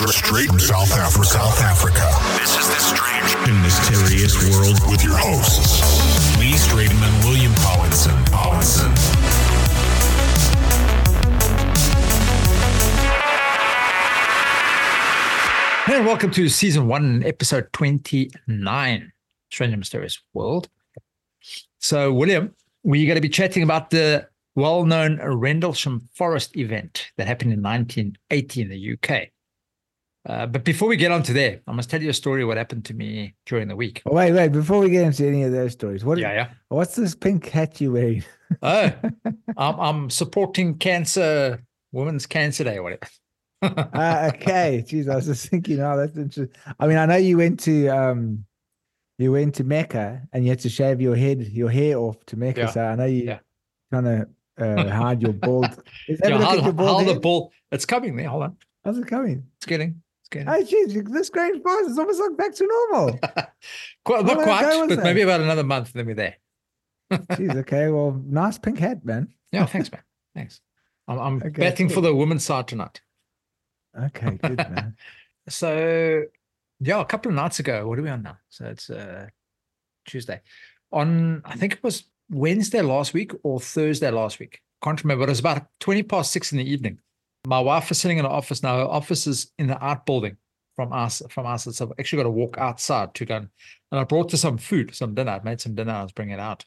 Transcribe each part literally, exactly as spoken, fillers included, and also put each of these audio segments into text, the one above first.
Straight from South Africa. South Africa. This is the strange and mysterious world with your hosts, Lee Stratum and William Collinson. Collinson. And welcome to season one, episode twenty-nine, Strange and Mysterious World. So, William, we're going to be chatting about the well-known Rendlesham Forest event that happened in nineteen eighty in the U K. Uh, but before we get on to there, I must tell you a story of what happened to me during the week. Oh, wait, wait, before we get into any of those stories, what? Yeah, yeah. What's this pink hat you wearing? Oh, I'm, I'm supporting cancer, Women's Cancer Day or whatever. uh, okay, jeez, I was just thinking, oh, that's interesting. I mean, I know you went to um, you went to Mecca and you had to shave your head, your hair off to Mecca. Yeah. So I know you Yeah. trying to uh, hide your bald. Is that Yeah, look how, at your bald how the head? ball, it's coming there. Hold on. How's it coming? It's getting, it's getting. Oh, jeez, this great boss is almost like back to normal. Quite, How not long quite, ago was but that? maybe about another month, then we're there. Jeez, okay, well, nice pink hat, man. Yeah, thanks, man. Thanks. I'm, I'm Okay, betting cool. for the women's side tonight. Okay, good, man. So, yeah, a couple of nights ago, what are we on now? So it's uh, Tuesday. On, I think it was Wednesday last week or Thursday last week. Can't remember. It was about twenty past six in the evening. My wife is sitting in the office now. Her office is in the outbuilding from us. From us, so I've actually got to walk outside to go. And, and I brought her some food, some dinner. I made some dinner. I was bringing it out.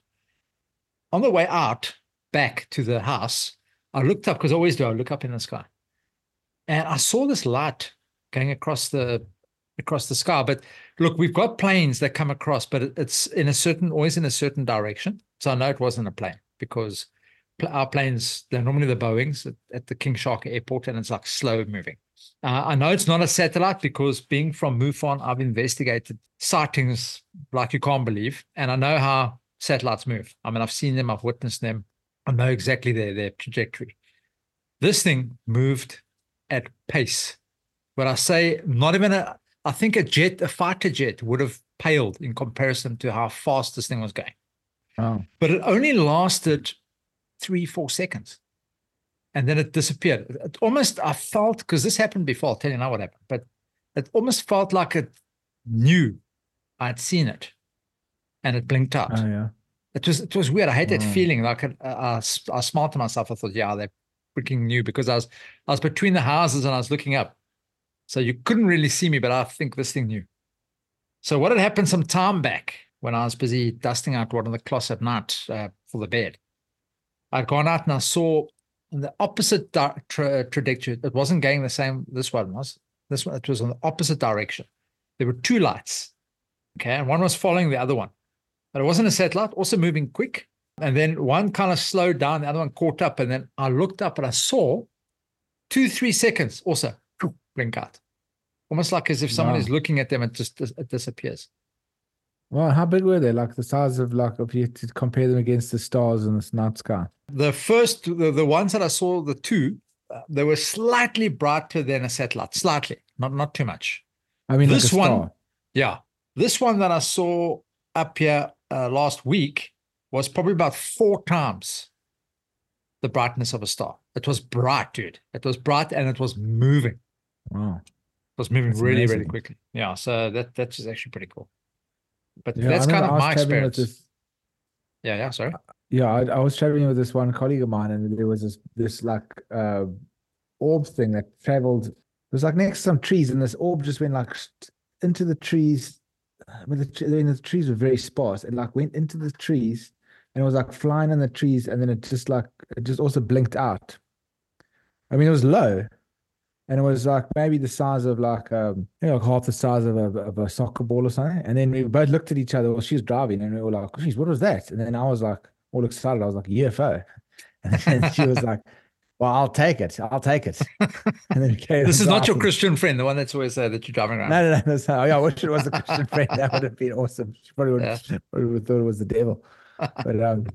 On the way out, back to the house, I looked up, because I always do. I look up in the sky. And I saw this light going across the across the sky. But look, we've got planes that come across, but it- it's in a certain, always in a certain direction. So I know it wasn't a plane, because pl- our planes, they're normally the Boeings at, at the King Shark Airport, and it's like slow moving. Uh, I know it's not a satellite, because being from MUFON, I've investigated sightings like you can't believe. And I know how satellites move. I mean, I've seen them, I've witnessed them. I know exactly their, their trajectory. This thing moved at pace. But I say not even a, I think a jet, a fighter jet would have paled in comparison to how fast this thing was going. Oh, But it only lasted three, four seconds. And then it disappeared. It almost, I felt, because this happened before, I'll tell you now what happened, but it almost felt like it knew I'd seen it. And it blinked out. oh yeah. It was it was weird. I had that Wow. feeling. Like I, I, I smiled to myself. I thought, yeah, they freaking knew, because I was I was between the houses and I was looking up, so you couldn't really see me. But I think this thing knew. So what had happened some time back when I was busy dusting out one of the cloths at night uh, for the bed, I'd gone out and I saw in the opposite di- tra- trajectory. It wasn't going the same. This one was. This one. It was on the opposite direction. There were two lights. Okay, and one was following the other one. But it wasn't a satellite, also moving quick. And then one kind of slowed down, the other one caught up. And then I looked up and I saw two, three seconds also phew, blink out. Almost like as if someone Wow. is looking at them and just it disappears. Well, how big were they? Like the size of, like, if you had to compare them against the stars in the night sky? The first, the, the ones that I saw, the two, uh, they were slightly brighter than a satellite, slightly, not, not too much. I mean, This like a one- star. Yeah. This one that I saw up here uh, last week was probably about four times the brightness of a star. It was bright, dude. It was bright and it was moving. Wow. It was moving That's really, really amazing. quickly. Yeah. So that that's just actually pretty cool. But Yeah, that's I kind remember of I was my traveling with experience. this- Yeah. Yeah. Sorry. Yeah, I, I was traveling with this one colleague of mine, and there was this this like uh orb thing that traveled. It was like next to some trees, and this orb just went like st- into the trees. But the, tre- I mean, the trees were very sparse. It like went into the trees, and it was like flying in the trees, and then it just like it just also blinked out. I mean, it was low, and it was like maybe the size of like um you know, like half the size of a of a soccer ball or something. And then we both looked at each other. Well, she was driving, and we were like, "Geez, what was that?" And then I was like, all excited. I was like, U F O. And then she was like, "Well, I'll take it. I'll take it." And then we carried This on is not your driving. Christian friend, the one that's always uh, that you're driving around. No, no, no. That's how, yeah, I wish it was a Christian friend. That would have been awesome. She probably would, Yeah. probably would have thought it was the devil. But um,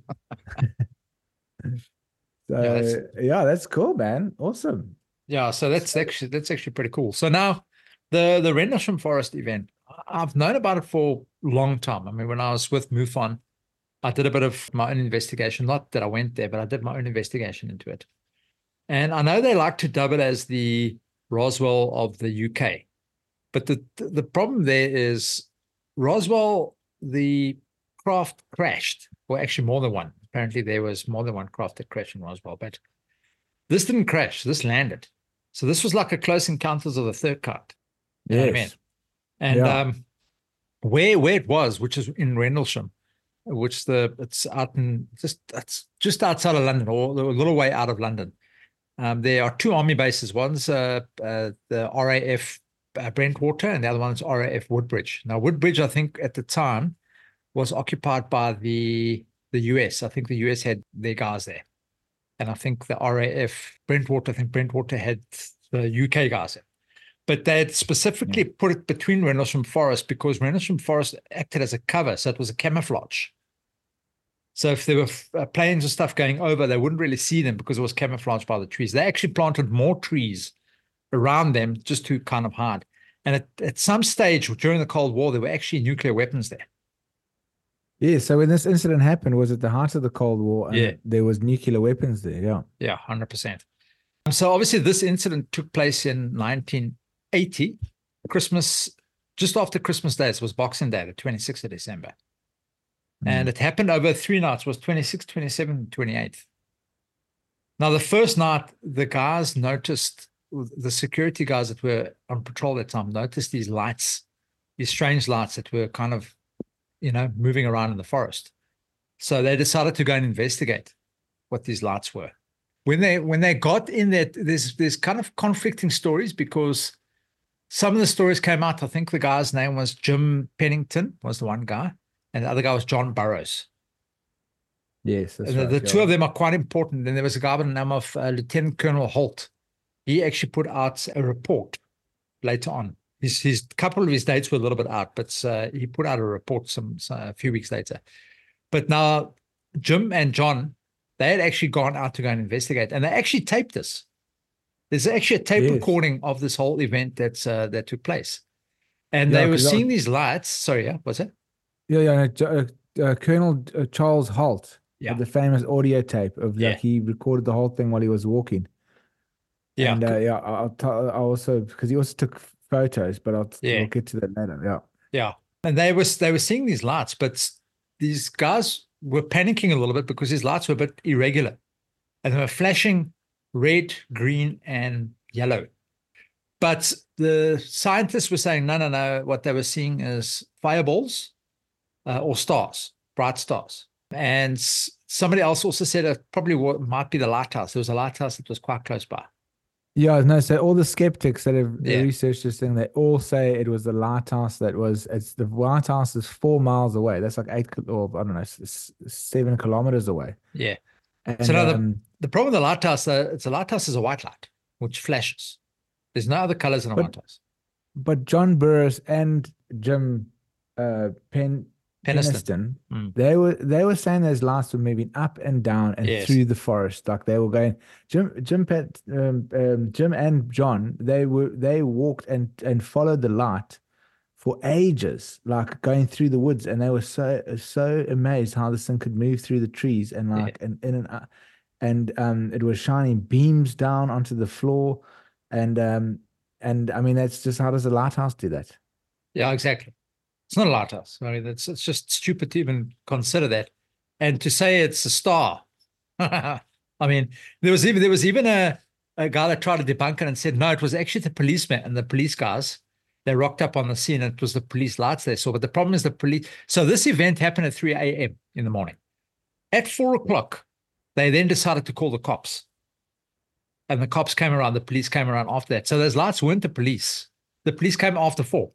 so Yeah, yeah, that's- that's cool, man. Awesome. Yeah, so that's actually that's actually pretty cool. So now the the Rendlesham Forest event, I- I've known about it for a long time. I mean, when I was with MUFON, I did a bit of my own investigation. Not that I went there, but I did my own investigation into it. And I know they like to dub it as the Roswell of the U K. But the, the problem there is Roswell, the craft crashed, or actually more than one. Apparently there was more than one craft that crashed in Roswell, but this didn't crash. This landed. So this was like a close encounters of the third kind. You know what I mean? Yes. And Yeah. um, where where it was, which is in Rendlesham, which the it's out in just it's just outside of London, or a little way out of London. Um, there are two army bases. One's uh, uh, the R A F uh, Brentwater, and the other one's R A F Woodbridge. Now, Woodbridge, I think at the time, was occupied by the the U S. I think the U S had their guys there, and I think the R A F Brentwater, I think Brentwater had the U K guys there. But they had specifically yeah. put it between Rendlesham Forest because Rendlesham Forest acted as a cover, so it was a camouflage. So if there were uh, planes and stuff going over, they wouldn't really see them because it was camouflaged by the trees. They actually planted more trees around them just to kind of hide. And at, at some stage during the Cold War, there were actually nuclear weapons there. Yeah, so when this incident happened, was at the heart of the Cold War, and yeah. there was nuclear weapons there, yeah. Yeah, one hundred percent. So obviously this incident took place in nineteen eighty, Christmas, just after Christmas Day. So it was Boxing Day, the twenty-sixth of December. And it happened over three nights. It was twenty-sixth, twenty-seventh, twenty-eighth. Now, the first night, the guys noticed, the security guys that were on patrol at the time noticed these lights, these strange lights that were kind of, you know, moving around in the forest. So they decided to go and investigate what these lights were. When they when they got in there, there's, there's kind of conflicting stories because some of the stories came out. I think the guy's name was Jim Pennington, was the one guy. And the other guy was John Burroughs. Yes, that's and the, right, the yeah. two of them are quite important. And there was a guy by the name of uh, Lieutenant Colonel Holt. He actually put out a report later on. His, his couple of his dates were a little bit out, but uh, he put out a report some, some a few weeks later. But now Jim and John, they had actually gone out to go and investigate, and they actually taped this. There's actually a tape Yes. recording of this whole event that's uh, that took place, and Yeah, they were 'cause that seeing was- these lights. Sorry, yeah, what's it? Yeah, yeah. no, uh, uh, Colonel uh, Charles Holt, Yeah. the famous audio tape of like Yeah. he recorded the whole thing while he was walking. Yeah, and uh, yeah, I'll, t- I'll also because he also took photos, but I'll Yeah. we'll get to that later. Yeah, Yeah, and they was they were seeing these lights, but these guys were panicking a little bit because these lights were a bit irregular, and they were flashing red, green, and yellow. But the scientists were saying, no, no, no. What they were seeing is fireballs uh, or stars, bright stars. And s- somebody else also said it probably wa- might be the lighthouse. There was a lighthouse that was quite close by. yeah. No, so all the skeptics that have Yeah. researched this thing, they all say it was the lighthouse that was. It's the lighthouse is four miles away. That's like eight kil- or I don't know, s- s- seven kilometers away. Yeah. And, So now the- um, The problem with the lighthouse, uh, it's a lighthouse is a white light, which flashes. There's no other colors in a But- lighthouse. but John Burroughs and Jim uh, Pen Penniston. Penniston, Mm. they were they were saying those lights were moving up and down and Yes. through the forest, like they were going. Jim Jim Pet, um, um, Jim and John, they were they walked and and followed the light for ages, like going through the woods, and they were so so amazed how this thing could move through the trees and Yeah. like and in and out, and um it was shining beams down onto the floor, and um and I mean that's just how does a lighthouse do that? Yeah, exactly. It's not a lighthouse. I mean, it's it's just stupid to even consider that, and to say it's a star. I mean, there was even there was even a a guy that tried to debunk it and said no, it was actually the policeman and the police guys. They rocked up on the scene, and it was the police lights they saw. But the problem is the police. So this event happened at three a.m. in the morning. At four o'clock, they then decided to call the cops, and the cops came around. The police came around after that. So those lights weren't the police. The police came after four.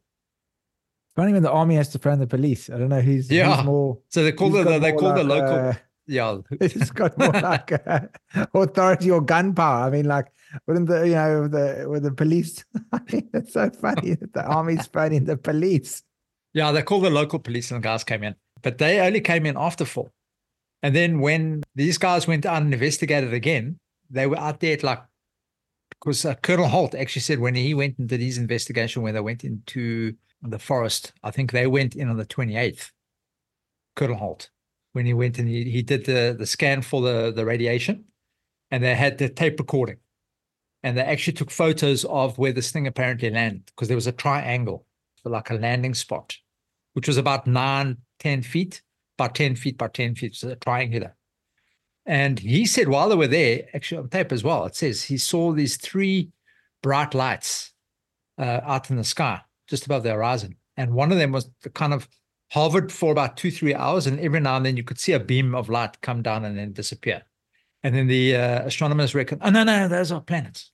Funny when the army has to phone the police. I don't know who's, Yeah. who's more. So they called who's the got they more called the like, local. uh, Yeah, it's got more like uh, authority or gunpower. I mean, like wouldn't the you know with the with the police? I mean, it's so funny that the army's phoning the police. yeah, they called the local police and the guys came in, but they only came in after four. And then when these guys went out and investigated again, they were out there at like, because uh, Colonel Holt actually said when he went into his investigation, when they went into the forest, I think they went in on the twenty-eighth, Colonel Holt, when he went and he, he did the, the scan for the, the radiation, and they had the tape recording. And they actually took photos of where this thing apparently landed, because there was a triangle for like a landing spot, which was about nine, ten feet, about ten feet by ten feet, so a triangular. And he said while they were there, actually on tape as well, it says he saw these three bright lights uh, out in the sky, just above the horizon. And one of them was kind of hovered for about two, three hours. And every now and then you could see a beam of light come down and then disappear. And then the uh, astronomers reckon, oh, no, no, those are planets.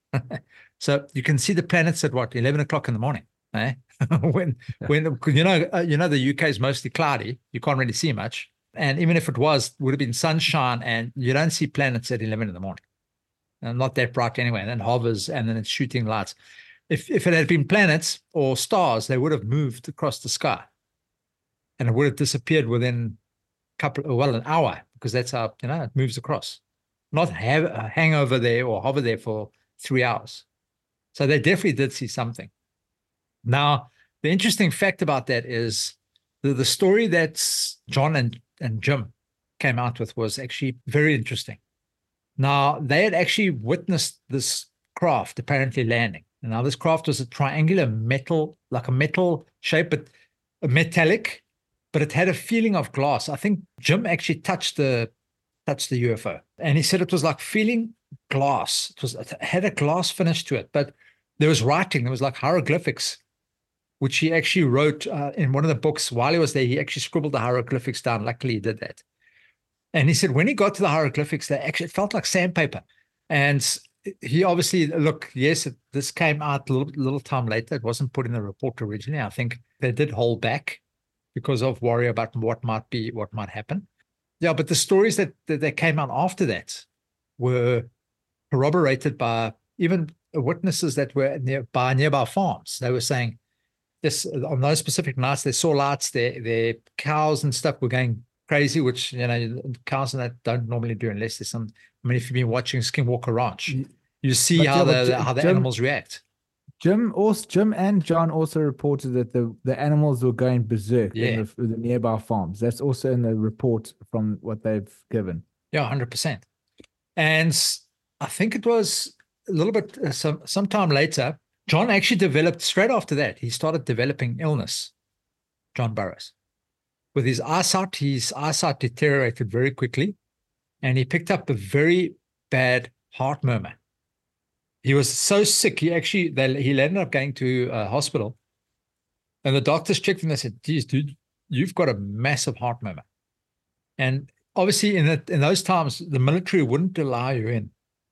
So you can see the planets at what, eleven o'clock in the morning, eh? when, when, you know, uh, you know, the U K is mostly cloudy. You can't really see much. And even if it was, it would have been sunshine, and you don't see planets at eleven in the morning. And not that bright anyway. And then hovers, and then it's shooting lights. If, if it had been planets or stars, they would have moved across the sky. And it would have disappeared within a couple, well, an hour, because that's how, you know, it moves across. Not have a hangover there or hover there for three hours. So they definitely did see something. Now, the interesting fact about that is the, the story that John and, and Jim came out with was actually very interesting. Now, they had actually witnessed this craft apparently landing. And now this craft was a triangular metal, like a metal shape, but a metallic, but it had a feeling of glass. I think Jim actually touched the touched the U F O, and he said it was like feeling glass. It was, it had a glass finish to it, but there was writing. There was like hieroglyphics, which he actually wrote uh, in one of the books. While he was there, he actually scribbled the hieroglyphics down. Luckily, he did that. And he said when he got to the hieroglyphics, they actually, it felt like sandpaper. And he obviously, look, yes, it, this came out a little, little time later. It wasn't put in the report originally. I think they did hold back because of worry about what might be, what might happen. Yeah, but the stories that, that, that came out after that were corroborated by even witnesses that were nearby nearby farms. They were saying this on those specific nights, they saw lights, their, their cows and stuff were going crazy, which, you know, cows and that don't normally do unless there's some, I mean, if you've been watching Skinwalker Ranch, you see but how yeah, the Jim, how the Jim, animals react. Jim also Jim and John also reported that the, the animals were going berserk Yeah. in the, the nearby farms. That's also in the report from what they've given. Yeah, one hundred percent. And I think it was a little bit uh, some sometime later, John actually developed, straight after that, he started developing illness, John Burroughs. With his eyesight, his eyesight deteriorated very quickly, and he picked up a very bad heart murmur. He was so sick, he actually, they, he ended up going to a hospital, and the doctors checked him and they said, geez, dude, you've got a massive heart murmur. And obviously in, the, in those times, the military wouldn't allow you in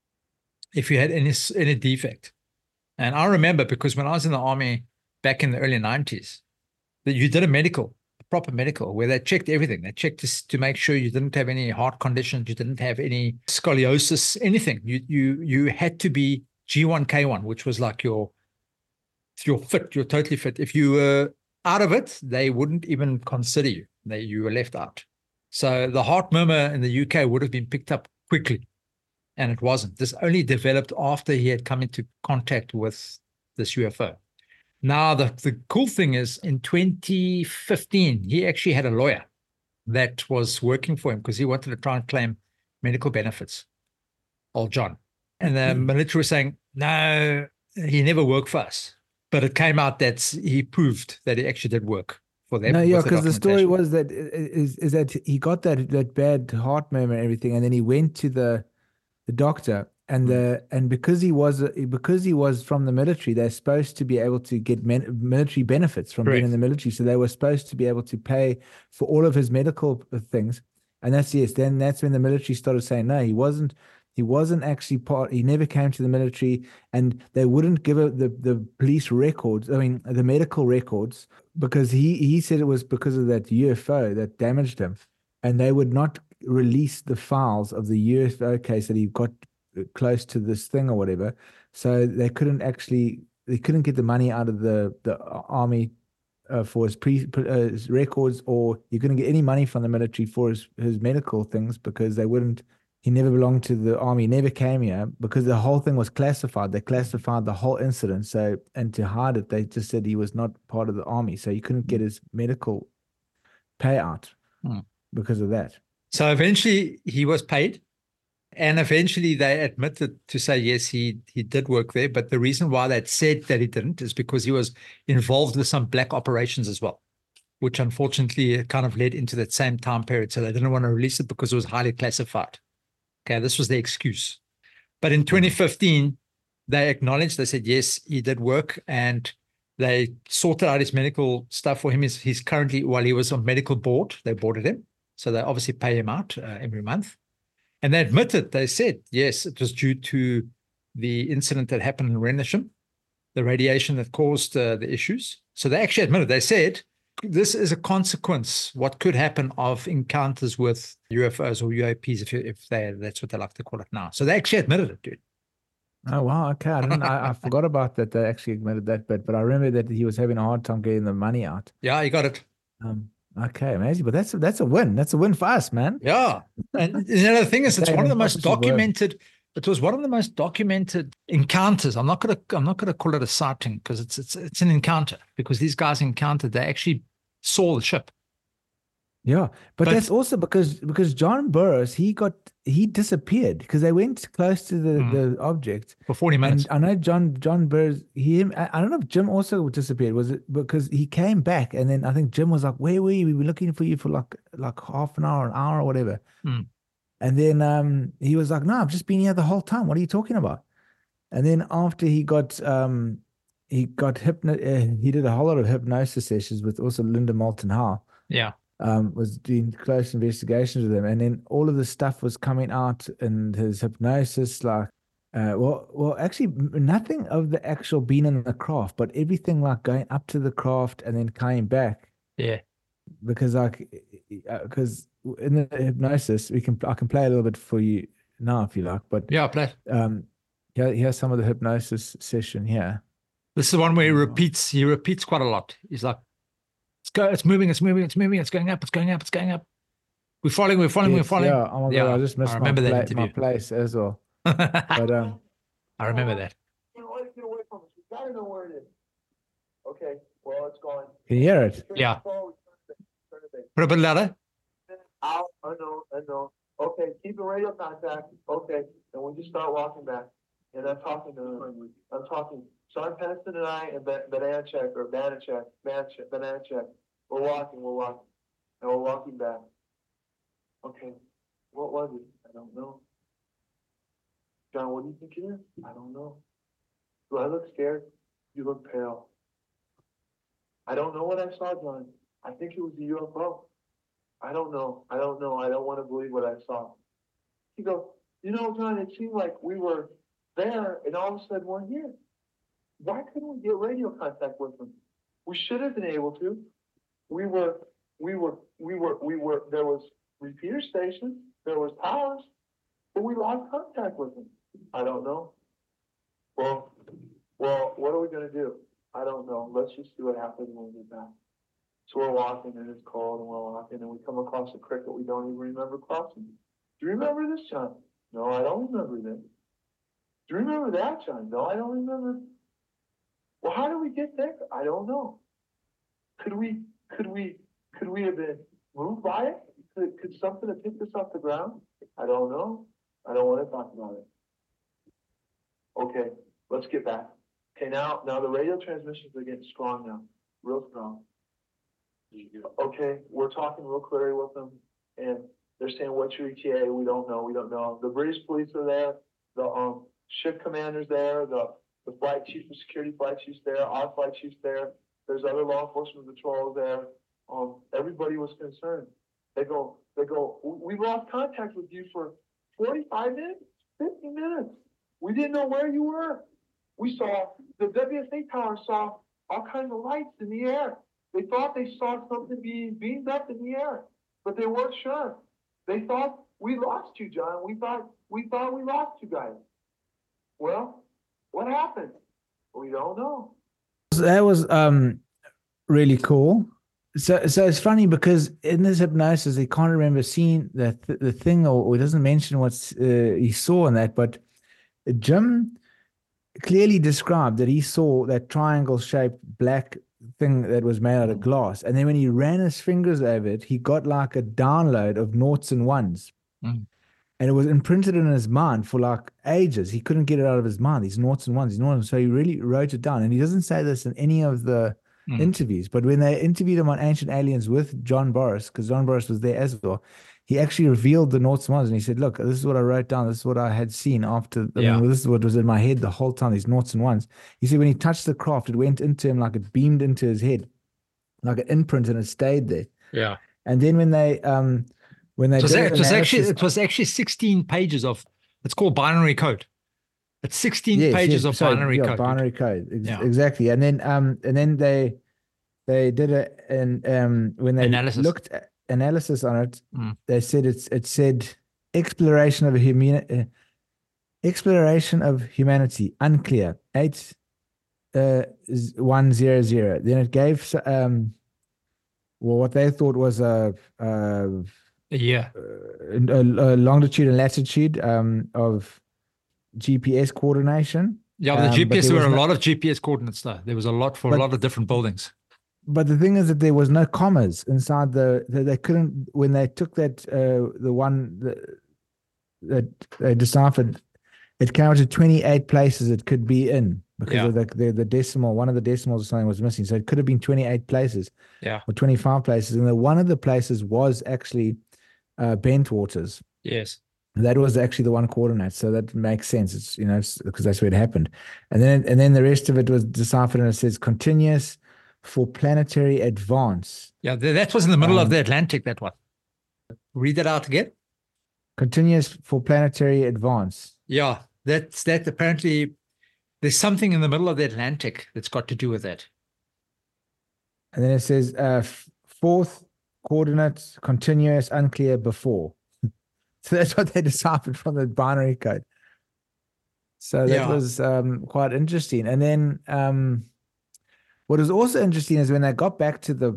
if you had any, any defect. And I remember, because when I was in the army back in the early nineties, that you did a medical, a proper medical, where they checked everything. They checked to, to make sure you didn't have any heart conditions, you didn't have any scoliosis, anything. You you you had to be G one K one, which was like your, you're fit, you're totally fit. If you were out of it, they wouldn't even consider you. They, you were left out. So the heart murmur in the U K would have been picked up quickly, and it wasn't. This only developed after he had come into contact with this U F O. Now, the, the cool thing is, in twenty fifteen, he actually had a lawyer that was working for him because he wanted to try and claim medical benefits, old John. And the mm-hmm. military was saying, no, he never worked for us. But it came out that he proved that he actually did work for them. No, yeah, because the, the story was that is, is that he got that, that bad heart murmur and everything, and then he went to the the doctor, and the and because he was because he was from the military, they're supposed to be able to get men, military benefits from Correct. being in the military. So they were supposed to be able to pay for all of his medical things. And that's yes. Then that's when the military started saying no, he wasn't. He wasn't actually part. He never came to the military, and they wouldn't give it the the police records. I mean, the medical records, because he he said it was because of that U F O that damaged him, and they would not release the files of the U F O case that he got close to this thing or whatever. So they couldn't actually, they couldn't get the money out of the, the army uh, for his, pre, uh, his records, or you couldn't get any money from the military for his, his medical things, because they wouldn't, he never belonged to the army, never came here, because the whole thing was classified. They classified the whole incident. So, and to hide it, they just said he was not part of the army. So he couldn't get his medical payout hmm. because of that. So eventually he was paid, And eventually they admitted to say, yes, he, he did work there. But the reason why they said that he didn't is because he was involved with some black operations as well, which unfortunately kind of led into that same time period. So they didn't want to release it because it was highly classified. Okay, this was the excuse. But in twenty fifteen, they acknowledged, they said, yes, he did work, and they sorted out his medical stuff for him. He's, he's currently, while he was on medical board, they boarded him. So they obviously pay him out uh, every month. And they admitted, they said, yes, it was due to the incident that happened in Rendlesham, the radiation that caused uh, the issues. So they actually admitted, they said, this is a consequence, what could happen of encounters with U F Os or U A Ps, if, you, if they, that's what they like to call it now. So they actually admitted it, dude. Oh, wow. Okay. I didn't, I, I forgot about that. They actually admitted that bit, but I remember that he was having a hard time getting the money out. Yeah, he got it. Um, okay, amazing. But that's, a- that's a win. That's a win for us, man. Yeah. And you know, the thing is, it's Okay, one of the then most officers were- documented, it was one of the most documented encounters. I'm not going to, I'm not going to call it a sighting because it's, it's, it's an encounter, because these guys encountered, they actually saw the ship. Yeah, but, But- that's also because because John Burroughs, he got he disappeared because they went close to the, Hmm. the object. For forty minutes. And I know John John Burroughs, he I I don't know if Jim also disappeared. Was it because he came back, and then I think Jim was like, "Where were you? We were looking for you for like like half an hour, an hour, or whatever." Hmm. And then um he was like, "No, I've just been here the whole time. What are you talking about?" And then after he got um he got hypno uh, he did a whole lot of hypnosis sessions with also Linda Moulton Howe. Yeah. Um, was doing close investigations with him, and then all of the stuff was coming out in his hypnosis, like, uh, well, well, actually, m- nothing of the actual being in the craft, but everything like going up to the craft and then coming back, Yeah. because like, because in the hypnosis, we can I can play a little bit for you now if you like, but Yeah. Play. um, here, here's some of the hypnosis session here. This is the one where he repeats, he repeats quite a lot. He's like, it's go, it's moving, it's moving, it's moving, it's going up, it's going up, it's going up. We're following, we're following, we're Yes, following. yeah, oh my Yeah, god, I just missed I my, remember that pla- interview. my place as well, I but um. remember that. Get away, get away from us. We gotta know where it is. Okay, well, it's going. Can you hear it? Turn Yeah. it forward, turn it, turn it back. Put a bit louder. Out, unknown, unknown. Okay, keep in radio contact. Okay, and we just start walking back. And I'm talking to, I'm talking, Sean Peniston and I and Ba- Bananachek or Banachek, Banachek, Banachek. We're walking, we're walking, and we're walking back. Okay, what was it? I don't know. John, what do you think it is? I don't know. Do I look scared? You look pale. I don't know what I saw, John. I think it was a U F O. I don't know. I don't know. I don't want to believe what I saw. He goes, you know, John, it seemed like we were there and all of a sudden we're here. Why couldn't we get radio contact with them? We should have been able to. We were, we were, we were, we were, there was repeater stations, there was towers, but we lost contact with them. I don't know. Well, well, what are we gonna do? I don't know. Let's just see what happens when we get back. So we're walking and it's cold and we're walking and we come across a creek that we don't even remember crossing. Do you remember this, John? No, I don't remember this. Do you remember that, John? No, I don't remember. Well, how did we get there? I don't know. Could we, could we, could we have been moved by it? Could, could something have picked us off the ground? I don't know. I don't want to talk about it. Okay, let's get back. Okay, now, now the radio transmissions are getting strong now, real strong. Okay, we're talking real clearly with them, and they're saying, what's your E T A? We don't know, we don't know. The British police are there, the um ship commander's there, the, the flight chief of security flight chief's there, our flight chief's there, there's other law enforcement patrols there. Um, everybody was concerned. They go, they go, we we lost contact with you for forty-five minutes, fifty minutes. We didn't know where you were. We saw, the W S A tower saw all kinds of lights in the air. They thought they saw something being beamed up in the air, but they weren't sure. They thought we lost you, John. We thought, we thought we lost you guys. Well, what happened? We don't know. That was um really cool. So so it's funny because in this hypnosis he can't remember seeing that th- the thing, or, or he doesn't mention what uh, he saw in that, but Jim clearly described that he saw that triangle shaped black thing that was made out of glass, and then when he ran his fingers over it, he got like a download of noughts and ones. Mm. and it was imprinted in his mind for like ages. He couldn't get it out of his mind. These noughts and ones, these noughts. So he really wrote it down. And he doesn't say this in any of the Mm. interviews, but when they interviewed him on Ancient Aliens with John Boris, because John Boris was there as well, he actually revealed the noughts and ones, and he said, "Look, this is what I wrote down. This is what I had seen after. I Yeah. mean, this is what was in my head the whole time. These noughts and ones." He said when he touched the craft, it went into him like it beamed into his head, like an imprint, and it stayed there. Yeah. And then when they um when they It was, did ac- an it was actually analysis- it was actually sixteen pages of, it's called binary code. It's sixteen Yes, pages yes, of sorry, binary yeah, code. dude. binary code, ex- Yeah. exactly. And then um and then they they did a and um when they Analysis. looked at analysis on it, Mm. they said it's it said exploration of a human uh, exploration of humanity unclear eight uh z- one zero zero. Then it gave s- um well what they thought was a uh Yeah. a, a longitude and latitude um of G P S coordination. Yeah, but the Um, G but P S, there there were was a no- lot of G P S coordinates though. There was a lot for a But- lot of different buildings. But the thing is that there was no commas inside the, the they couldn't when they took that uh the one that that they deciphered, it came out to twenty-eight places it could be in because Yeah. of the, the the decimal, one of the decimals or something was missing. So it could have been twenty-eight places Yeah. or twenty-five places. And the, one of the places was actually uh Bentwaters. Yes. That was actually the one coordinate, so that makes sense. It's you know it's, because that's where it happened, and then and then the rest of it was deciphered, and it says continuous for planetary advance. Yeah, th- that was in the middle of Um, the Atlantic, that one. Read that out again. Continuous for planetary advance. Yeah, that's that apparently there's something in the middle of the Atlantic that's got to do with that. And then it says uh, f- fourth coordinate continuous unclear before. So that's what they deciphered from the binary code. So that Yeah. was um, quite interesting. And then um, what was also interesting is when they got back to the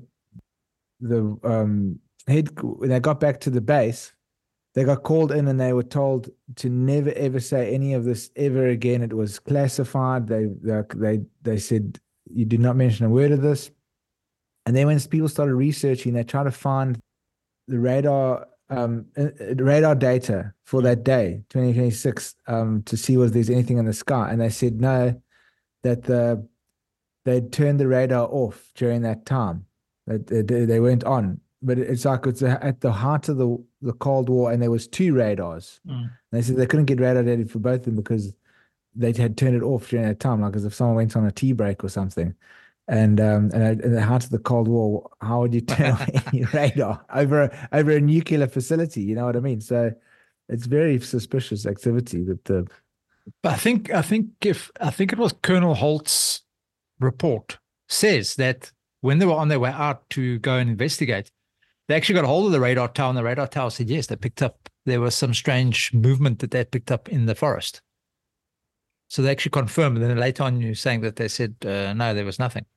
the um, head when they got back to the base, they got called in and they were told to never ever say any of this ever again. It was classified. They they they, they said you did not mention a word of this. And then when people started researching, they tried to find the radar um, uh, uh, radar data for that day, twenty twenty-six, um, to see was there's anything in the sky. And they said no, that the they'd turned the radar off during that time. That they, they they weren't on. But it's like it's at the heart of the the Cold War, and there was two radars. Mm. And they said they couldn't get radar data for both of them because they had turned it off during that time, like as if someone went on a tea break or something. And um and at the heart of the Cold War, how would you turn off any radar over a, over a nuclear facility? You know what I mean? So it's very suspicious activity that the But I think I think if I think it was Colonel Holt's report says that when they were on their way out to go and investigate, they actually got a hold of the radar tower, and the radar tower said yes, they picked up there was some strange movement that they had picked up in the forest. So they actually confirmed, and then later on you're saying that they said uh, no, there was nothing.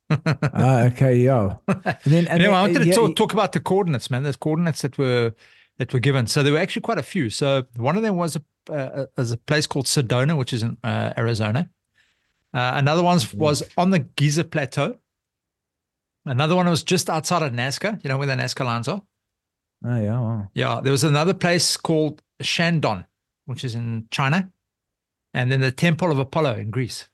ah okay yeah. And then and Anyway, then, I wanted to yeah, talk, talk about the coordinates, man. There's coordinates that were that were given. So there were actually quite a few. So one of them was a uh, was a place called Sedona, which is in uh, Arizona. Uh, another one was on the Giza Plateau. Another one was just outside of Nazca. You know where the Nazca lines are? oh yeah, wow. Yeah. There was another place called Shandong, which is in China, and then the Temple of Apollo in Greece.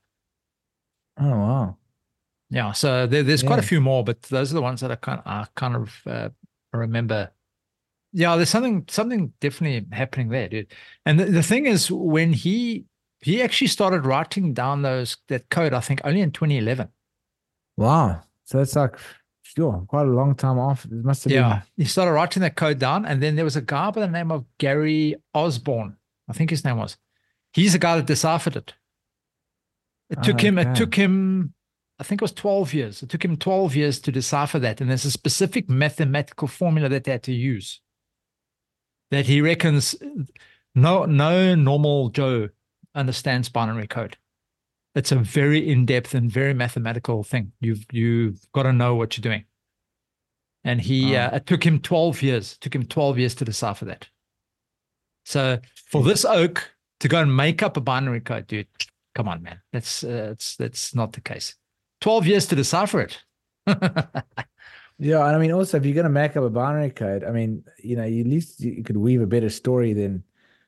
Oh wow. Yeah, so there, there's quite a Yeah. few more, but those are the ones that I kind I kind of uh, remember. Yeah, there's something something definitely happening there, dude. And the, the thing is, when he he actually started writing down those that code, I think only in twenty eleven. Wow. So it's like sure, quite a long time off. It must have Yeah, he started writing that code down, and then there was a guy by the name of Gary Osborne, I think his name was. He's the guy that deciphered it. It took him. It Okay. took him. I think it was twelve years. It took him twelve years to decipher that. And there's a specific mathematical formula that they had to use that he reckons no, no normal Joe understands binary code. It's a very in-depth and very mathematical thing. You've, you've got to know what you're doing. And he, Wow. uh, it took him twelve years, it took him twelve years to decipher that. So for this oak to go and make up a binary code, dude, come on, man. That's, uh, it's, that's not the case. twelve years to decipher it. Yeah, and I mean, also, if you're going to make up a binary code, I mean, you know, you, at least you could weave a better story than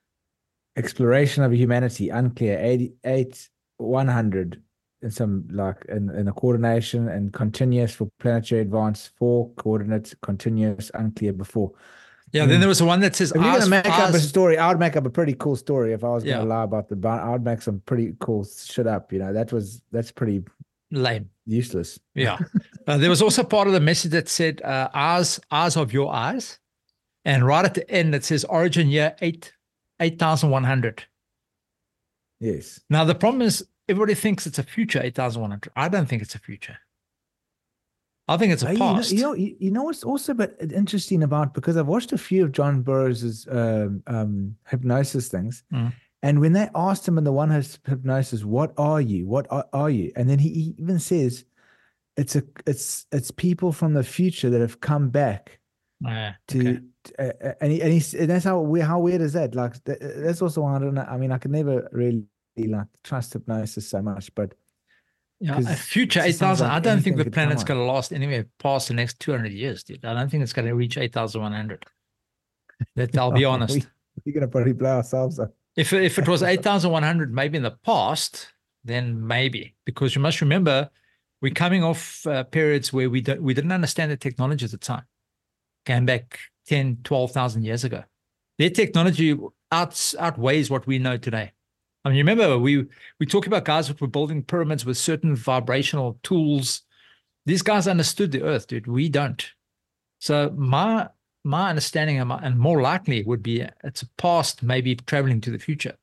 exploration of humanity, unclear. eighty-eight, one hundred, and some like in, in a coordination and continuous for planetary advance, four coordinates, continuous, unclear before. Yeah, I then mean, there was the one that says if you're ours, gonna make up a ours, story, I would make up a pretty cool story. If I was Yeah. gonna lie about the bound, I would make some pretty cool shit up. You know, that was that's pretty lame. useless. Yeah. Uh, there was also part of the message that said uh, eyes, eyes of your eyes. And right at the end, it says origin year eight, eight thousand one hundred. Yes. Now, the problem is everybody thinks it's a future eight thousand one hundred. I don't think it's a future. I think it's a Uh, you know, past. you know, you, you know what's also but interesting about, because I've watched a few of John Burroughs's um, um, hypnosis things, Mm. and when they asked him in the one his hypnosis, "What are you? What are, are you?" and then he, he even says, "It's a it's it's people from the future that have come back Ah, to." okay. Uh, and he, and, he, and that's how weird. How weird is that? Like that, that's also one I don't know. I mean, I could never really like trust hypnosis so much, but Yeah, a 'cause future it eight just sounds thousand. like I don't think anything the could come planet's up. going to last anywhere past the next two hundred years, dude. I don't think it's going to reach eight thousand one hundred. That I'll be honest. we, we're gonna probably blow ourselves up. If if it was eight thousand one hundred, maybe in the past, then maybe, because you must remember, we're coming off uh, periods where we don't we didn't understand the technology at the time. Came back ten, twelve thousand years ago. Their technology outs, outweighs what we know today. I mean, you remember we we talk about guys that were building pyramids with certain vibrational tools. These guys understood the earth, dude. We don't. So my my understanding and, my, and more likely would be it's a past, maybe traveling to the future.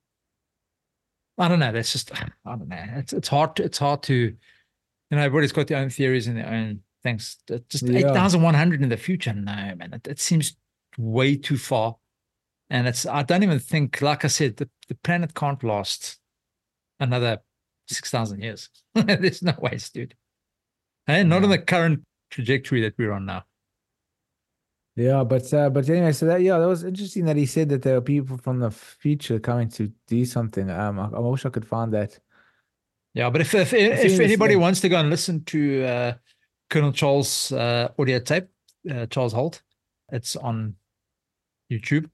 I don't know. That's just I don't know. It's it's hard. To, it's hard to, you know. Everybody's got their own theories and their own things. Just Yeah. eight thousand one hundred in the future. No, man. It, it seems way too far. And it's I don't even think, like I said, the, the planet can't last another six thousand years. There's no ways, dude. And not No. in the current trajectory that we're on now. Yeah, but uh, but anyway, so that yeah, that was interesting that he said that there are people from the future coming to do something. Um, I, I wish I could find that. Yeah, but if if, seen if this, anybody uh, wants to go and listen to uh, Colonel Charles' uh, audio tape, uh, Charles Holt, it's on YouTube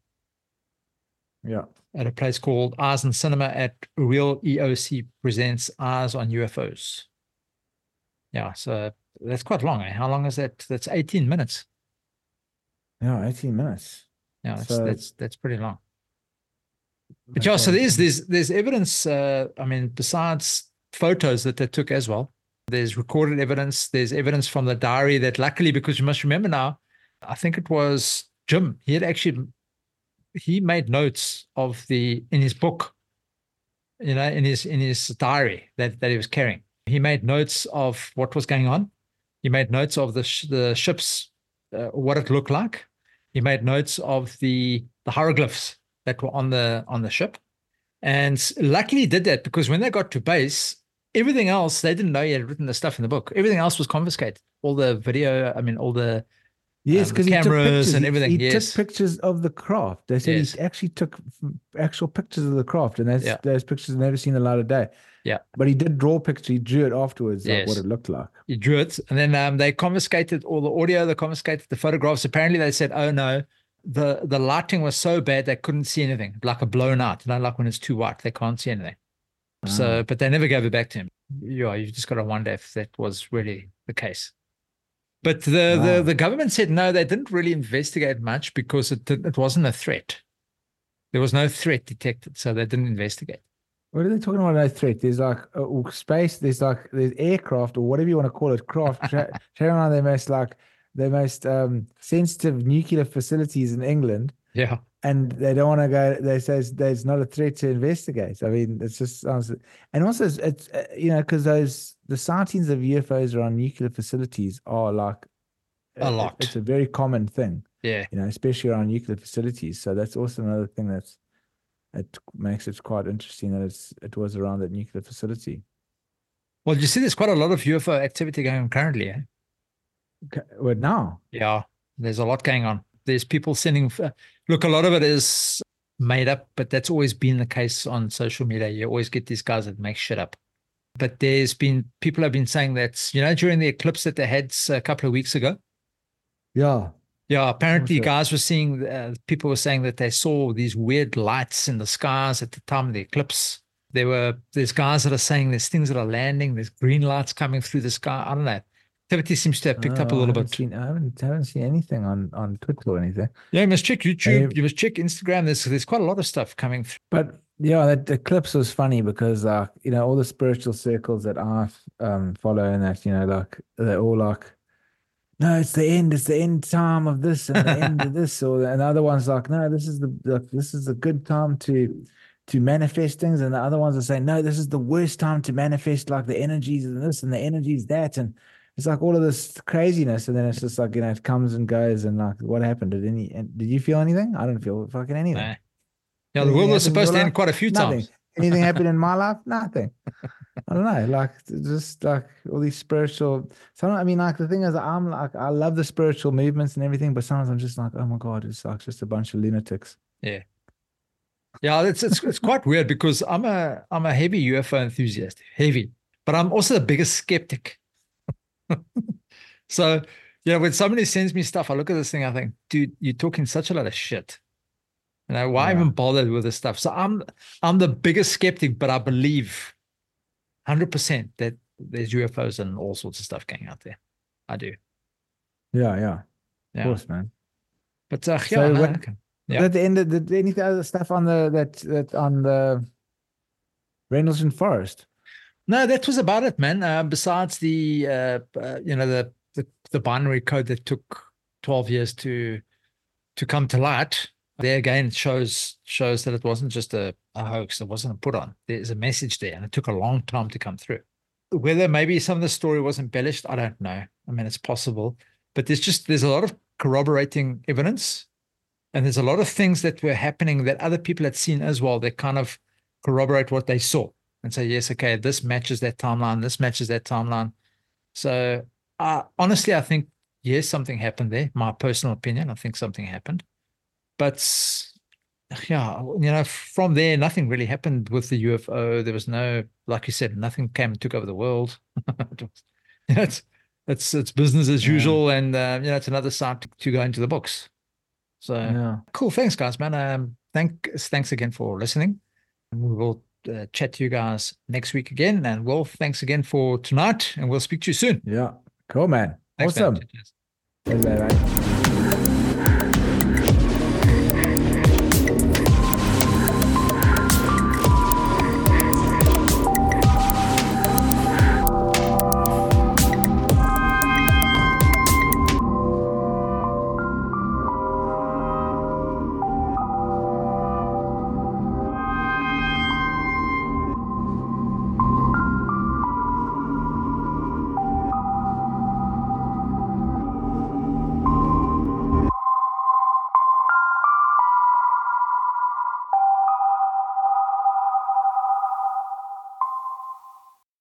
Yeah, at a place called Eyes and Cinema at Real E O C Presents Eyes on U F Os. Yeah, so that's quite long. Eh? How long is that? That's eighteen minutes. yeah, eighteen minutes. Yeah, that's So- that's that's pretty long. But yeah, so Okay. there's there's there's evidence. Uh, I mean, besides photos that they took as well, there's recorded evidence. There's evidence from the diary that, luckily, because you must remember now, I think it was Jim. He had actually he made notes of the in his book, you know, in his in his diary that that he was carrying. He made notes of what was going on. He made notes of the sh- the ships, uh, what it looked like. He made notes of the the hieroglyphs that were on the on the ship. And luckily he did that, because when they got to base, everything else, they didn't know he had written the stuff in the book. Everything else was confiscated. All the video, I mean, all the Yes, um, because he took cameras pictures. and He- everything, He, yes. took pictures of the craft. They said Yes. he actually took f- actual pictures of the craft, and those Yeah. those pictures have never seen the light of day. Yeah. But he did draw a picture. He drew it afterwards, like what Yes. it looked like. he drew it, and then um, they confiscated all the audio, they confiscated the photographs. Apparently they said, oh no, the the lighting was so bad they couldn't see anything, like a blown out, you know, like when it's too white, they can't see anything. So, Ah. but they never gave it back to him. Yeah, you just got to wonder if that was really the case. But the, Wow. the the government said no, they didn't really investigate much because it did, it wasn't a threat. There was no threat detected, so they didn't investigate. What are they talking about? No threat. There's like uh, space. There's like there's aircraft or whatever you want to call it. Craft. Tra- Sharon are the most like the most um, sensitive nuclear facilities in England, Yeah, and they don't want to go. They say there's not a threat to investigate. I mean, it's just sounds. And also, it's, it's uh, you know, because those the sightings of U F Os around nuclear facilities are like A it- lot. It's a very common thing, yeah. you know, especially around nuclear facilities. So that's also another thing that's it makes it quite interesting that it's it was around that nuclear facility. Well, you see, there's quite a lot of U F O activity going on currently. Eh? Okay, well, now, Yeah, there's a lot going on. There's people sending, look, a lot of it is made up, but that's always been the case on social media. You always get these guys that make shit up. But there's been, people have been saying that, you know, during the eclipse that they had a couple of weeks ago, yeah, Yeah, apparently Also- guys were seeing, uh, people were saying that they saw these weird lights in the skies at the time of the eclipse. There were, there's guys that are saying there's things that are landing, there's green lights coming through the sky. I don't know. Activity seems to have picked up a Oh, I little haven't bit. Seen, I haven't, haven't seen anything on, on Twitter or anything. Yeah, you must check YouTube, Hey. you must check Instagram. There's there's quite a lot of stuff coming through. But yeah, that eclipse was funny because like, you know, all the spiritual circles that I um follow and that, you know, like they're all like, no, it's the end, it's the end time of this and the end of this, or and the other one's like, no, this is the, the this is a good time to to manifest things, and the other ones are saying, no, this is the worst time to manifest like the energies of this and the energies that, and it's like all of this craziness, and then it's just like, you know, it comes and goes, and like, what happened? Did any? Did you feel anything? I don't feel fucking anything. Nah. Yeah, the Anything world was happened in supposed your to end life? quite a few Nothing. times. Anything happened in my life? Nothing. I don't know, like just like all these spiritual. So I mean, like the thing is, I'm like I love the spiritual movements and everything, but sometimes I'm just like, oh my god, it's like just a bunch of lunatics. Yeah. Yeah, it's it's it's quite weird because I'm a I'm a heavy U F O enthusiast, heavy, but I'm also the biggest skeptic. So, you know, when somebody sends me stuff, I look at this thing, I think, dude, you're talking such a lot of shit. You know, why Yeah. even bother with this stuff? So I'm I'm the biggest skeptic, but I believe one hundred percent that there's U F Os and all sorts of stuff going out there. I do. Yeah, yeah, of Yeah. course, man. But uh, So yeah, no, when- okay. Yeah. At the end of the any other stuff on the that that on the Rendlesham Forest. No, that was about it, man. Uh, besides the, uh, uh, you know, the, the the binary code that took twelve years to to come to light. There again, it shows shows that it wasn't just a, a hoax. It wasn't a put on. There's a message there, and it took a long time to come through. Whether maybe some of the story was embellished, I don't know. I mean, it's possible, but there's just there's a lot of corroborating evidence, and there's a lot of things that were happening that other people had seen as well. That kind of corroborate what they saw and say, yes, okay, this matches that timeline. This matches that timeline. So, uh, honestly, I think yes, something happened there. My personal opinion, I think something happened. But yeah, you know, from there, nothing really happened with the U F O. There was no, like you said, nothing came and took over the world. It was, you know, it's, it's, it's business as Yeah. usual. And, uh, you know, it's another side to, to go into the books. So Yeah. cool. Thanks, guys, man. Um, thanks, thanks again for listening. And we will uh, chat to you guys next week again. And Will, thanks again for tonight. And we'll speak to you soon. Yeah. Cool, man. Thanks, man. Awesome. Cheers. Cheers, mate.